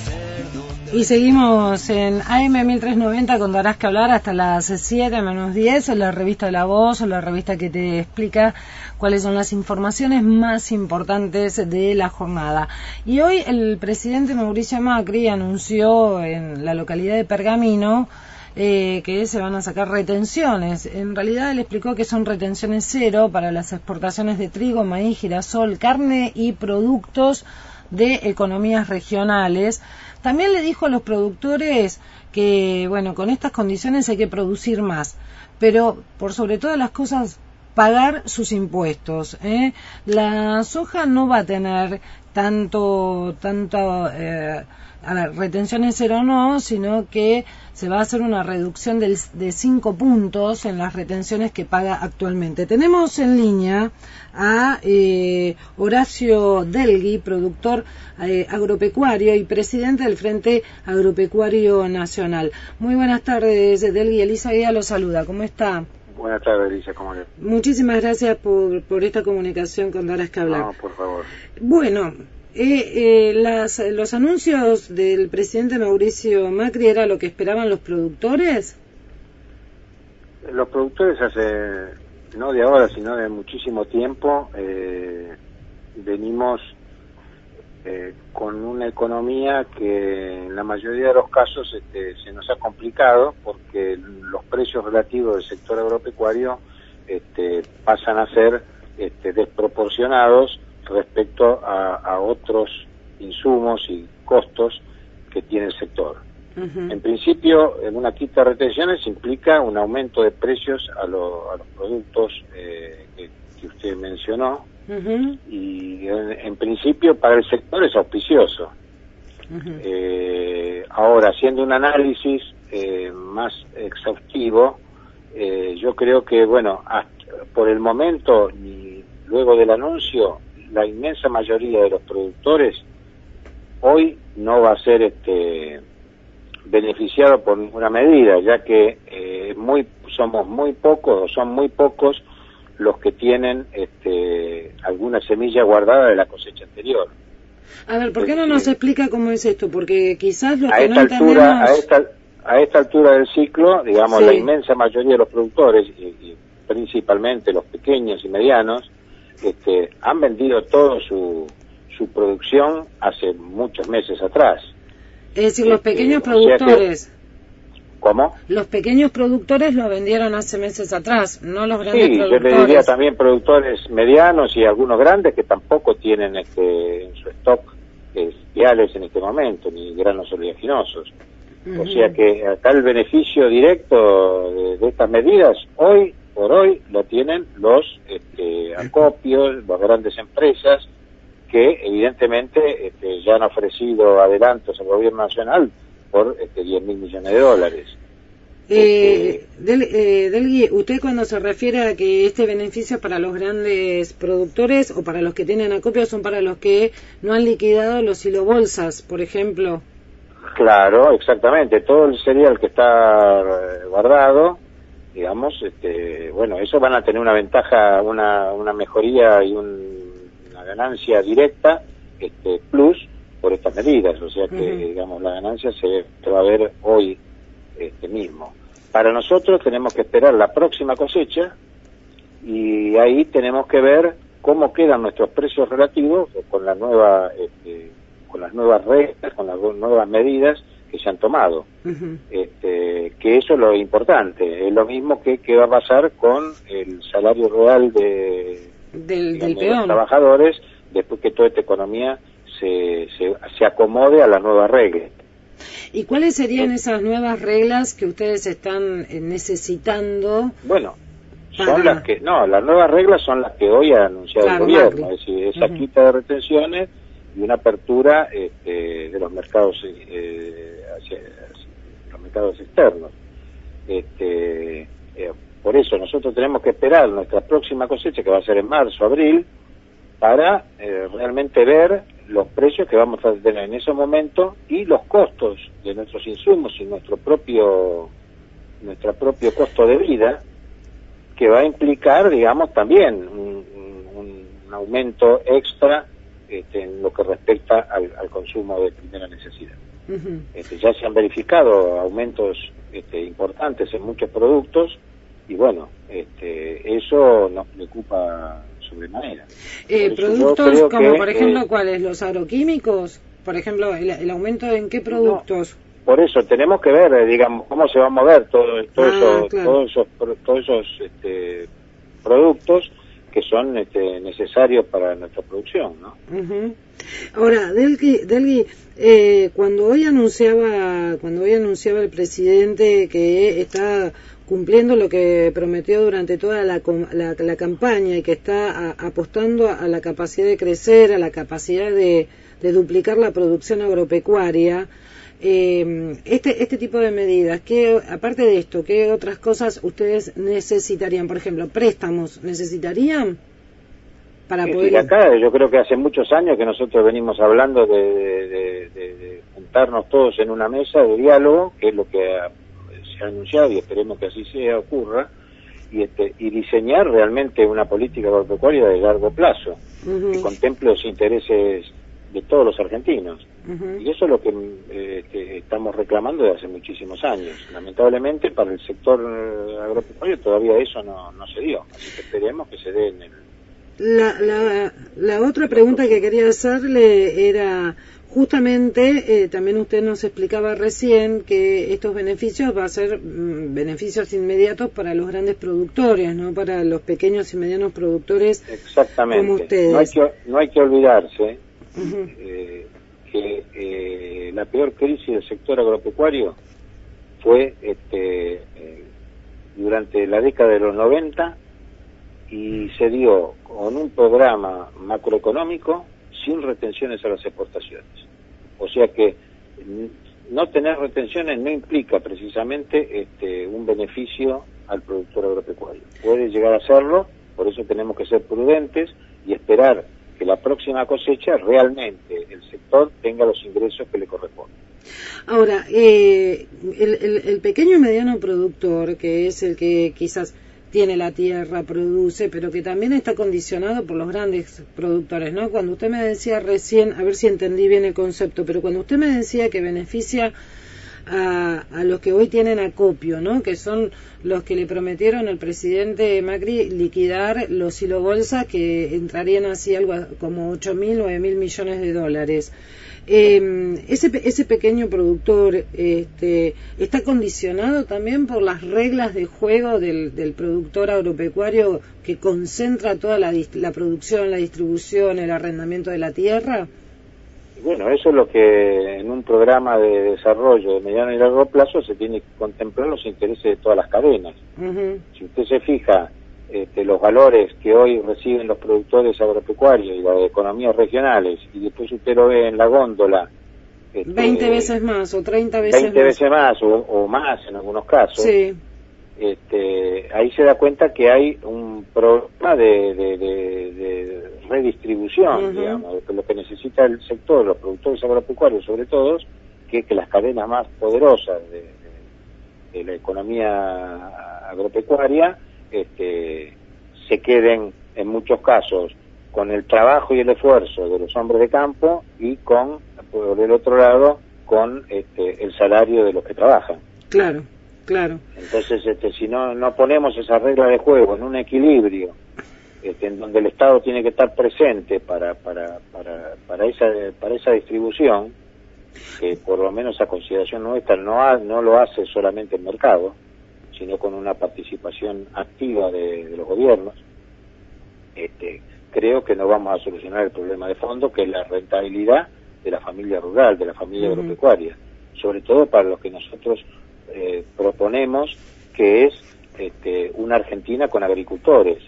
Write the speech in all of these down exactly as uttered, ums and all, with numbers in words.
Y seguimos en A M mil trescientos noventa con Darás que hablar hasta las siete menos diez, en la revista La Voz, la revista que te explica cuáles son las informaciones más importantes de la jornada. Y hoy el presidente Mauricio Macri anunció en la localidad de Pergamino eh, que se van a sacar retenciones. En realidad él explicó que son retenciones cero para las exportaciones de trigo, maíz, girasol, carne y productos de economías regionales. También le dijo a los productores que, bueno, con estas condiciones hay que producir más, pero por sobre todas las cosas pagar sus impuestos, ¿eh? La soja no va a tener tanto, tanto, eh, a ver, retenciones cero no, sino que se va a hacer una reducción del, de cinco puntos en las retenciones que paga actualmente. Tenemos en línea a eh, Horacio Delgui, productor eh, agropecuario y presidente del Frente Agropecuario Nacional. Muy buenas tardes, Delgui. Elisa Guía lo saluda. ¿Cómo está? Buenas tardes, Elisa, ¿cómo le va? Muchísimas gracias por, por esta comunicación con Darás que hablar. No, por favor. Bueno, eh, eh, las, los anuncios del presidente Mauricio Macri era lo que esperaban los productores. Los productores hace, no de ahora, sino de muchísimo tiempo, eh, venimos eh, con una economía que en la mayoría de los casos este, se nos ha complicado porque los precios relativos del sector agropecuario este, pasan a ser este, desproporcionados respecto a, a otros insumos y costos que tiene el sector. Uh-huh. En principio, en una quita de retenciones implica un aumento de precios a, lo, a los productos eh, que, que usted mencionó, uh-huh. y en, en principio para el sector es auspicioso. Uh-huh. Eh, ahora, haciendo un análisis eh, más exhaustivo, eh, yo creo que, bueno, hasta, por el momento, y luego del anuncio, la inmensa mayoría de los productores hoy no va a ser este beneficiado por ninguna medida, ya que eh, muy somos muy pocos, son muy pocos los que tienen este, alguna semilla guardada de la cosecha anterior. A ver, ¿por qué no nos explica cómo es esto? Porque quizás los a que esta no altura, entendemos... a esta a esta altura del ciclo, digamos, sí. La inmensa mayoría de los productores y, y principalmente los pequeños y medianos este, han vendido toda su su producción hace muchos meses atrás. Es decir, los este, pequeños productores. Que, ¿Cómo? Los pequeños productores lo vendieron hace meses atrás, no los grandes sí, productores. Sí, yo le diría también productores medianos y algunos grandes que tampoco tienen este, en su stock eh, viales en este momento, ni granos oleaginosos. Uh-huh. O sea que acá el beneficio directo de, de estas medidas, hoy por hoy, lo tienen los este, acopios, las grandes empresas, que evidentemente este, ya han ofrecido adelantos al gobierno nacional por este, diez mil millones de dólares. Eh, este, del, eh, Delgui, ¿usted cuando se refiere a que este beneficio para los grandes productores o para los que tienen acopio son para los que no han liquidado los silobolsas, por ejemplo? Claro, exactamente. Todo el cereal que está guardado, digamos, este, bueno, eso van a tener una ventaja, una, una mejoría y un ganancia directa este plus por estas medidas, o sea que uh-huh. digamos la ganancia se, se va a ver hoy este mismo. Para nosotros tenemos que esperar la próxima cosecha y ahí tenemos que ver cómo quedan nuestros precios relativos con la nueva este, con las nuevas reglas, con las nuevas medidas que se han tomado. Uh-huh. Este, que eso es lo importante, es lo mismo que, que va a pasar con el salario real de del, digamos, del peón. de los trabajadores después que toda esta economía se, se, se acomode a las nuevas reglas. ¿Y cuáles serían esas nuevas reglas que ustedes están necesitando? Bueno, para... son las que, no, las nuevas reglas son las que hoy ha anunciado claro, el gobierno, Macri. Es decir, esa uh-huh. quita de retenciones y una apertura este, de los mercados eh, hacia, hacia los mercados externos. Este, eh, por eso nosotros tenemos que esperar nuestra próxima cosecha, que va a ser en marzo, abril, para eh, realmente ver los precios que vamos a tener en ese momento y los costos de nuestros insumos y nuestro propio nuestro propio costo de vida, que va a implicar, digamos, también un, un, un aumento extra este, en lo que respecta al, al consumo de primera necesidad. Uh-huh. Este, ya se han verificado aumentos este, importantes en muchos productos y bueno, este, eso nos preocupa sobremanera. Eh, Por productos como que, por ejemplo, eh, ¿cuáles? ¿Los agroquímicos? Por ejemplo, el, el aumento en qué productos. No, por eso tenemos que ver, eh, digamos, cómo se va a mover todo, todo Ah, eso, claro. todos esos, todos esos este, productos que son este, necesarios para nuestra producción, ¿no? Uh-huh. Ahora, Delgui, Delgui eh, cuando hoy anunciaba, cuando hoy anunciaba el presidente que está cumpliendo lo que prometió durante toda la, la, la campaña y que está a, apostando a, a la capacidad de crecer, a la capacidad de, de duplicar la producción agropecuaria, eh, este este tipo de medidas, ¿qué, aparte de esto, qué otras cosas ustedes necesitarían? Por ejemplo, préstamos, ¿necesitarían? Para Sí, poder... sí, acá yo creo que hace muchos años que nosotros venimos hablando de, de, de, de juntarnos todos en una mesa de diálogo, que es lo que ha, se ha anunciado y esperemos que así sea, ocurra, y, este, y diseñar realmente una política agropecuaria de largo plazo, uh-huh, que contemple los intereses de todos los argentinos. Uh-huh. Y eso es lo que eh, que estamos reclamando desde hace muchísimos años. Lamentablemente para el sector agropecuario todavía eso no, no se dio, así que esperemos que se dé en el... La, la, la otra pregunta que quería hacerle era, justamente, eh, también usted nos explicaba recién que estos beneficios va a ser mm, beneficios inmediatos para los grandes productores, no para los pequeños y medianos productores. Exactamente. Como ustedes. No hay que, no hay que olvidarse uh-huh, eh, que eh, la peor crisis del sector agropecuario fue este, eh, durante la década de los noventa, y se dio con un programa macroeconómico sin retenciones a las exportaciones. O sea que no tener retenciones no implica precisamente este, un beneficio al productor agropecuario. Puede llegar a serlo, por eso tenemos que ser prudentes y esperar que la próxima cosecha realmente el sector tenga los ingresos que le corresponden. Ahora, eh, el, el, el pequeño y mediano productor, que es el que quizás tiene la tierra, produce, pero que también está condicionado por los grandes productores, ¿no? Cuando usted me decía recién, a ver si entendí bien el concepto, pero cuando usted me decía que beneficia a, a los que hoy tienen acopio, ¿no? Que son los que le prometieron al presidente Macri liquidar los silobolsas, que entrarían así algo como ocho mil, nueve mil millones de dólares. Eh, ese ese pequeño productor este, está condicionado también por las reglas de juego del, del productor agropecuario que concentra toda la, la producción, la distribución, el arrendamiento de la tierra. Bueno, eso es lo que en un programa de desarrollo de mediano y largo plazo se tiene que contemplar los intereses de todas las cadenas. Uh-huh. Si usted se fija, Este, los valores que hoy reciben los productores agropecuarios y las economías regionales, y después usted lo ve en la góndola este, veinte veces más o treinta veces veinte más, veces más o, o más en algunos casos, sí. este, ahí se da cuenta que hay un problema de, de, de, de redistribución, uh-huh, digamos, de lo que necesita el sector, los productores agropecuarios sobre todo, que, que las cadenas más poderosas de, de, de la economía agropecuaria Este, se queden en muchos casos con el trabajo y el esfuerzo de los hombres de campo y con, por el otro lado, con este, el salario de los que trabajan. Claro, claro. Entonces, este, si no no ponemos esa regla de juego en un equilibrio, este, en donde el Estado tiene que estar presente para para para para esa para esa distribución, que por lo menos a consideración nuestra no ha, no lo hace solamente el mercado, sino con una participación activa de, de los gobiernos, este, creo que no vamos a solucionar el problema de fondo, que es la rentabilidad de la familia rural, de la familia uh-huh, agropecuaria, sobre todo para lo que nosotros eh, proponemos, que es este, una Argentina con agricultores,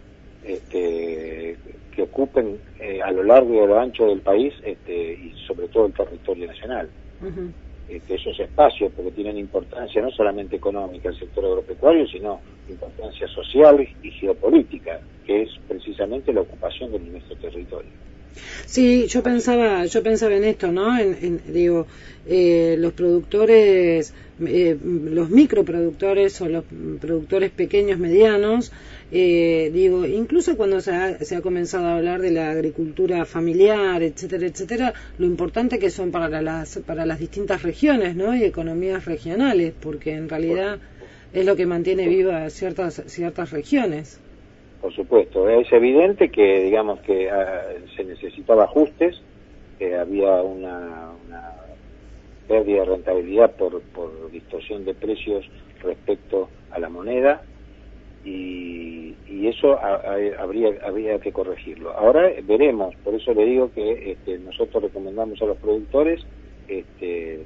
este, que ocupen eh, a lo largo y a lo ancho del país, este, y sobre todo el territorio nacional. Uh-huh. Este, esos espacios, porque tienen importancia no solamente económica el sector agropecuario, sino importancia social y geopolítica, que es precisamente la ocupación de nuestro territorio. Sí, yo pensaba, yo pensaba en esto, ¿no? En, en, digo, eh, los productores, eh, los microproductores o los productores pequeños, medianos, eh, digo, incluso cuando se ha, se ha comenzado a hablar de la agricultura familiar, etcétera, etcétera, lo importante que son para las para las distintas regiones, ¿no? Y economías regionales, porque en realidad es lo que mantiene vivas ciertas ciertas regiones. Por supuesto, es evidente que, digamos, que uh, se necesitaba ajustes, que había una, una pérdida de rentabilidad por, por distorsión de precios respecto a la moneda, y, y eso a, a, habría, habría que corregirlo. Ahora veremos, por eso le digo que este, nosotros recomendamos a los productores este,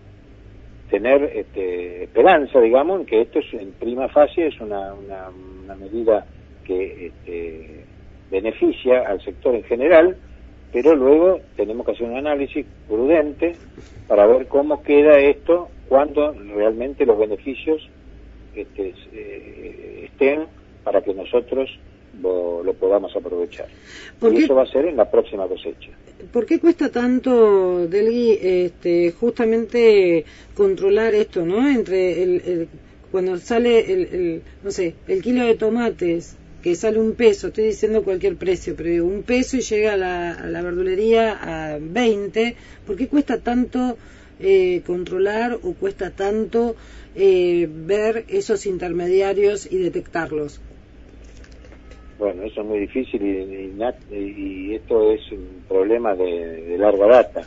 tener este, esperanza, digamos, que esto es en prima facie es una, una, una medida que este, beneficia al sector en general, pero luego tenemos que hacer un análisis prudente para ver cómo queda esto cuando realmente los beneficios este, eh, estén para que nosotros lo, lo podamos aprovechar. Y eso va a ser en la próxima cosecha. ¿Por qué cuesta tanto, Delgui, este, justamente controlar esto, ¿no? Entre el, el cuando sale el, el, no sé, el kilo de tomates que sale un peso, estoy diciendo cualquier precio, pero un peso y llega a la, a la verdulería a veinte, ¿por qué cuesta tanto eh, controlar o cuesta tanto eh, ver esos intermediarios y detectarlos? Bueno, eso es muy difícil y, y, y esto es un problema de, de larga data,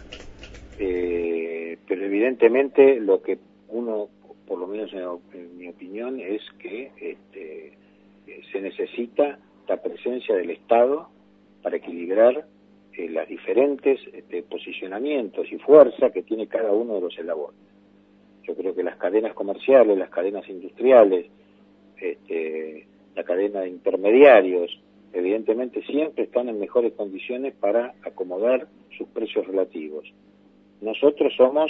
eh, pero evidentemente lo que uno, por lo menos en, en mi opinión, es que este, se necesita la presencia del Estado para equilibrar eh, las diferentes este, posicionamientos y fuerza que tiene cada uno de los eslabones. Yo creo que las cadenas comerciales, las cadenas industriales, este, la cadena de intermediarios, evidentemente siempre están en mejores condiciones para acomodar sus precios relativos. Nosotros somos,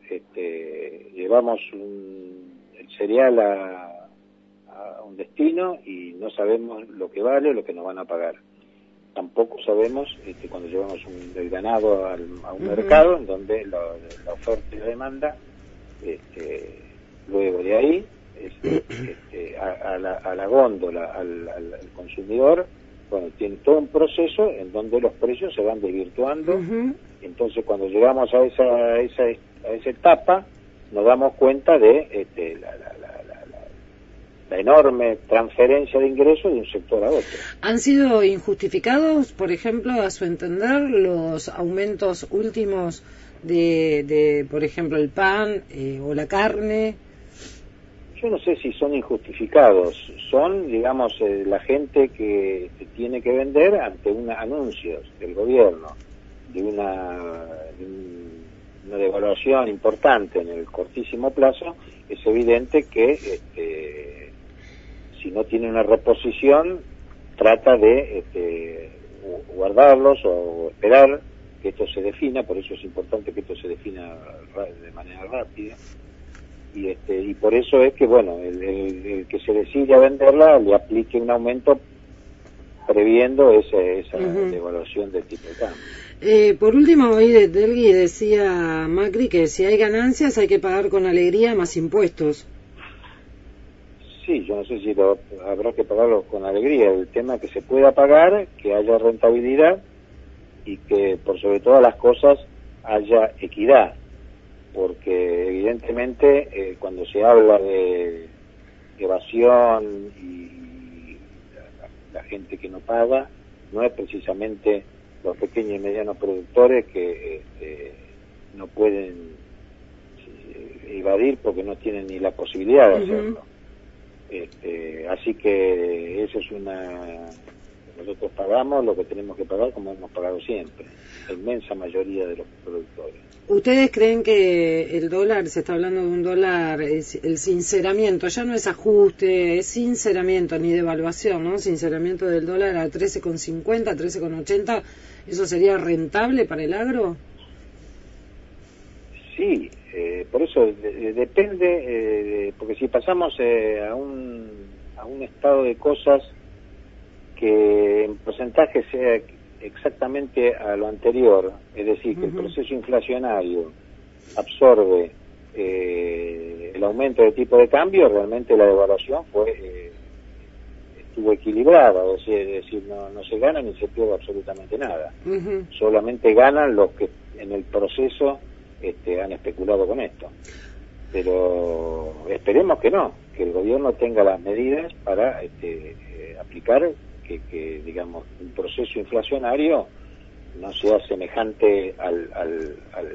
este, llevamos un, el cereal a, a un destino y no sabemos lo que vale o lo que nos van a pagar. Tampoco sabemos este, cuando llevamos un, el ganado al, a un uh-huh. mercado en donde la, la oferta y la demanda, este, luego de ahí, este, este, a, a, la, a la góndola, al, al, al consumidor, bueno, tiene todo un proceso en donde los precios se van desvirtuando. Uh-huh. Entonces cuando llegamos a esa, a esa, a esa etapa nos damos cuenta de este, la, la, la, la, la, la enorme transferencia de ingresos de un sector a otro. ¿Han sido injustificados, por ejemplo, a su entender, los aumentos últimos de, de por ejemplo, el pan eh, o la carne? Yo no sé si son injustificados, son, digamos, eh, la gente que se tiene que vender ante unos anuncios del gobierno de una, de un, una devaluación importante en el cortísimo plazo. Es evidente que este, si no tiene una reposición, trata de este, guardarlos o esperar que esto se defina, por eso es importante que esto se defina de manera rápida. Y este y por eso es que, bueno, el, el, el que se decide a venderla le aplique un aumento previendo ese, esa uh-huh. devaluación del tipo de cambio. Eh, por último, hoy de Delgui decía Macri que si hay ganancias hay que pagar con alegría más impuestos. Sí, yo no sé si lo, habrá que pagarlo con alegría. El tema es que se pueda pagar, que haya rentabilidad y que por sobre todas las cosas haya equidad. Porque evidentemente eh, cuando se habla de evasión y la, la gente que no paga, no es precisamente los pequeños y medianos productores que este, no pueden evadir porque no tienen ni la posibilidad de hacerlo. Uh-huh. Este, así que eso es una... Nosotros pagamos lo que tenemos que pagar como hemos pagado siempre, la inmensa mayoría de los productores. ¿Ustedes creen que el dólar, se está hablando de un dólar, es el sinceramiento, ya no es ajuste, es sinceramiento, ni devaluación, ¿no? Sinceramiento del dólar a trece con cincuenta, trece con ochenta, ¿eso sería rentable para el agro? Sí, eh, por eso de, depende, eh, porque si pasamos eh, a, un, a un estado de cosas que en porcentaje sea exactamente a lo anterior, es decir, que uh-huh. el proceso inflacionario absorbe eh, el aumento de tipo de cambio, realmente la devaluación fue eh, estuvo equilibrada, es decir, no, no se gana ni se pierde absolutamente nada. Uh-huh. Solamente ganan los que en el proceso este, han especulado con esto. Pero esperemos que no, que el gobierno tenga las medidas para este, eh, aplicar que, que, digamos, un proceso inflacionario no sea semejante al, al, al,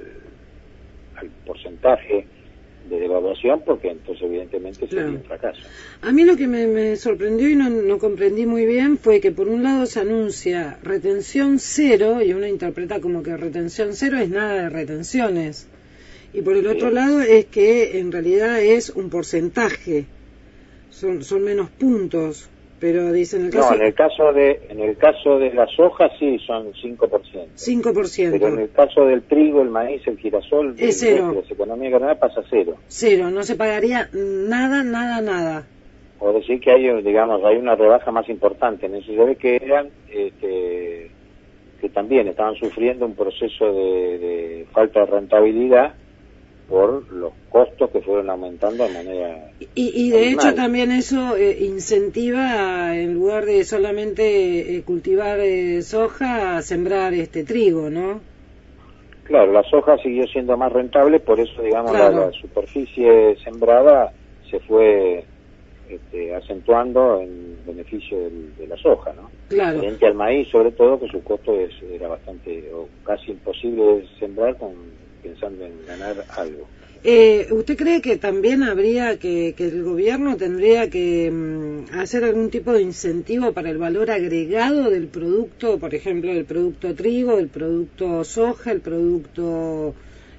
al porcentaje de devaluación, porque entonces evidentemente sería claro. un fracaso. A mí lo que me, me sorprendió y no, no comprendí muy bien fue que por un lado se anuncia retención cero y uno interpreta como que retención cero es nada de retenciones. Y por el sí. otro lado es que en realidad es un porcentaje, son son menos puntos, pero dicen el caso... No, en el caso de en el caso de las hojas sí son cinco por ciento. cinco por ciento. Pero en el caso del trigo, el maíz, el girasol, es cero. De las economías ganadas pasa cero. Cero, no se pagaría nada, nada, nada. O decir que hay, digamos, hay una rebaja más importante. En eso se ve que eran... Este, que también estaban sufriendo un proceso de, de falta de rentabilidad por los costos que fueron aumentando de manera y, y de animal. Hecho también eso eh, incentiva, en lugar de solamente eh, cultivar eh, soja, a sembrar este trigo, ¿no? Claro, la soja siguió siendo más rentable, por eso, digamos, claro. la, la superficie sembrada se fue este, acentuando en beneficio del, de la soja, ¿no? Claro. Frente al maíz, sobre todo, que su costo es, era bastante, o casi imposible de sembrar con pensando en ganar algo. Eh, ¿Usted cree que también habría que, que el gobierno tendría que um, hacer algún tipo de incentivo para el valor agregado del producto, por ejemplo, el producto trigo, el producto soja, el producto...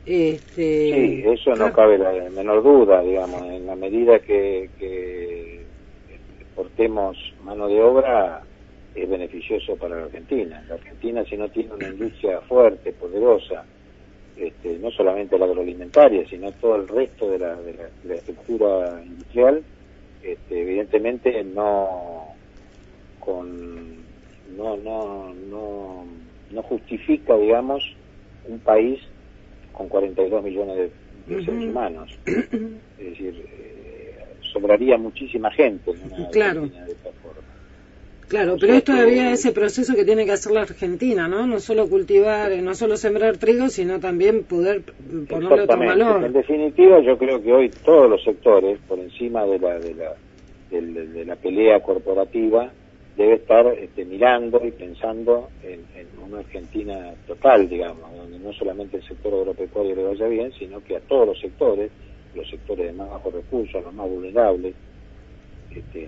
este Sí, eso no cabe la menor duda, digamos, en la medida que, que exportemos mano de obra es beneficioso para la Argentina. La Argentina, si no tiene una industria fuerte, poderosa, Este, no solamente la agroalimentaria, sino todo el resto de la, de la, de la estructura industrial, este, evidentemente no con no no no no justifica, digamos, un país con cuarenta y dos millones de, de uh-huh. seres humanos. Es decir, eh, sobraría muchísima gente en una claro. Argentina de esta forma. Claro, pero es todavía ese proceso que tiene que hacer la Argentina, ¿no? No solo cultivar, no solo sembrar trigo, sino también poder ponerle otro valor. En definitiva, yo creo que hoy todos los sectores, por encima de la de la de, de, de la pelea corporativa, debe estar este, mirando y pensando en, en una Argentina total, digamos, donde no solamente el sector agropecuario le vaya bien, sino que a todos los sectores, los sectores de más bajos recursos, los más vulnerables, este,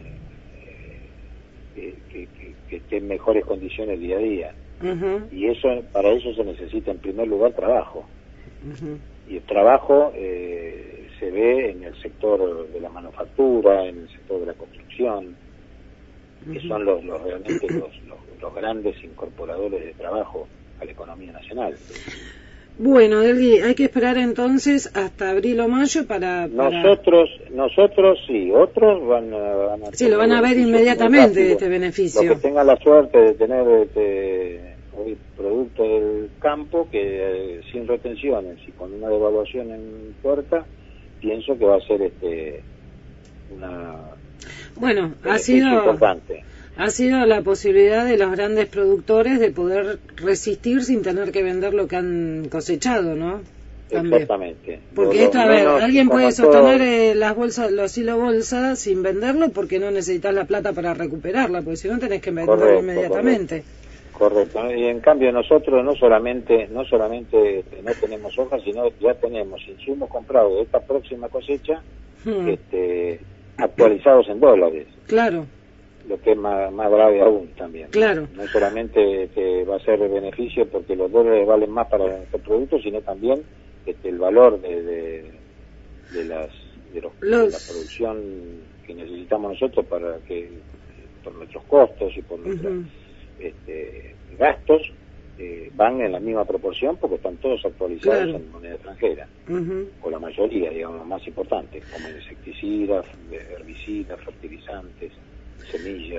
Que, que, que, que esté en mejores condiciones día a día. Uh-huh. Y eso para eso se necesita en primer lugar trabajo. Uh-huh. Y el trabajo eh, se ve en el sector de la manufactura, en el sector de la construcción, uh-huh. que son los, los realmente los, los, los grandes incorporadores de trabajo a la economía nacional. Bueno, Delgui, hay que esperar entonces hasta abril o mayo para... para... Nosotros, nosotros sí, otros van a... Van a sí, lo van a ver inmediatamente este beneficio. Los que tengan la suerte de tener este, hoy producto del campo, que eh, sin retenciones y con una devaluación en puerta, pienso que va a ser este una... Bueno, ha sido... importante. Ha sido la posibilidad de los grandes productores de poder resistir sin tener que vender lo que han cosechado, ¿no? También. Exactamente. Porque Lo, esto, a ver, alguien puede todo... sostener eh, las bolsas, los hilo bolsa sin venderlo porque no necesitas la plata para recuperarla, porque si no tenés que venderlo correcto, inmediatamente. Correcto. correcto. Y en cambio nosotros no solamente no solamente no tenemos hojas, sino ya tenemos insumos comprados de esta próxima cosecha hmm. este, actualizados en dólares. Claro. Lo que es más, más grave aún también. Claro. No solamente que va a ser beneficio porque los dólares valen más para nuestros productos, sino también este, el valor de, de, de, las, de, los, los... de la producción que necesitamos nosotros para que por nuestros costos y por nuestros uh-huh. este, gastos eh, van en la misma proporción porque están todos actualizados claro. en moneda extranjera. Uh-huh. O la mayoría, digamos, los más importantes, como insecticidas, herbicidas, fertilizantes, semillas.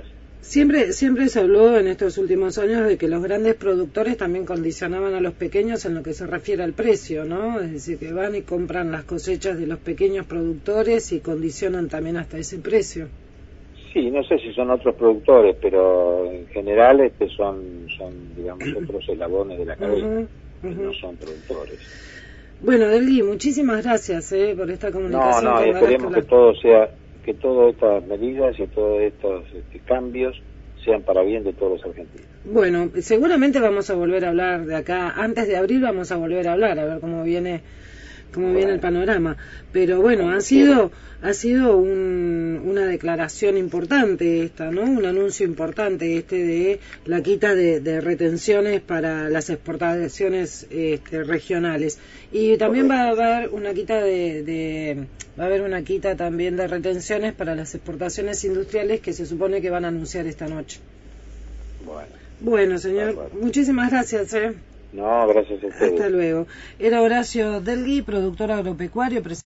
Siempre, siempre se habló en estos últimos años de que los grandes productores también condicionaban a los pequeños en lo que se refiere al precio, ¿no? Es decir, que van y compran las cosechas de los pequeños productores y condicionan también hasta ese precio. Sí, no sé si son otros productores, pero en general este son, son digamos, otros eslabones de la cadena, uh-huh, uh-huh. que no son productores. Bueno, Delgui, muchísimas gracias eh, por esta comunicación. No, no, y esperemos que todo sea... que todas estas medidas y todos estos este, cambios sean para bien de todos los argentinos. Bueno, seguramente vamos a volver a hablar de acá, antes de abril vamos a volver a hablar, a ver cómo viene cómo bueno. viene el panorama. Pero bueno, ha sido ha sido un, una declaración importante esta, ¿no? Un anuncio importante este de la quita de, de retenciones para las exportaciones este, regionales. Y también va a haber una quita de, de va a haber una quita también de retenciones para las exportaciones industriales que se supone que van a anunciar esta noche. Bueno. Bueno, señor, bueno, bueno. muchísimas gracias, ¿eh? No, gracias a ustedes. Hasta luego. Era Horacio Delgui, productor agropecuario, presidente